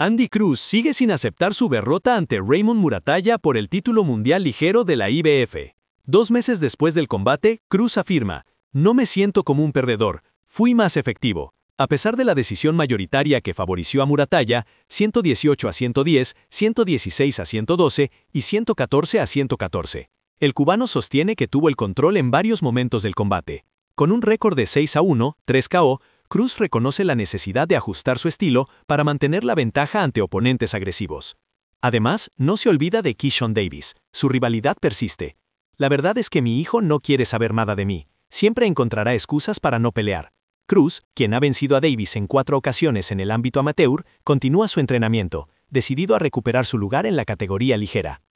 Andy Cruz sigue sin aceptar su derrota ante Raymond Muratalla por el título mundial ligero de la IBF. 2 meses después del combate, Cruz afirma: "No me siento como un perdedor, fui más efectivo". A pesar de la decisión mayoritaria que favoreció a Muratalla, 118-110, 116-112 y 114-114. El cubano sostiene que tuvo el control en varios momentos del combate. Con un récord de 6-1, 3 KO, Cruz reconoce la necesidad de ajustar su estilo para mantener la ventaja ante oponentes agresivos. Además, no se olvida de Keyshawn Davis, su rivalidad persiste. "La verdad es que mi hijo no quiere saber nada de mí, siempre encontrará excusas para no pelear". Cruz, quien ha vencido a Davis en 4 ocasiones en el ámbito amateur, continúa su entrenamiento, decidido a recuperar su lugar en la categoría ligera.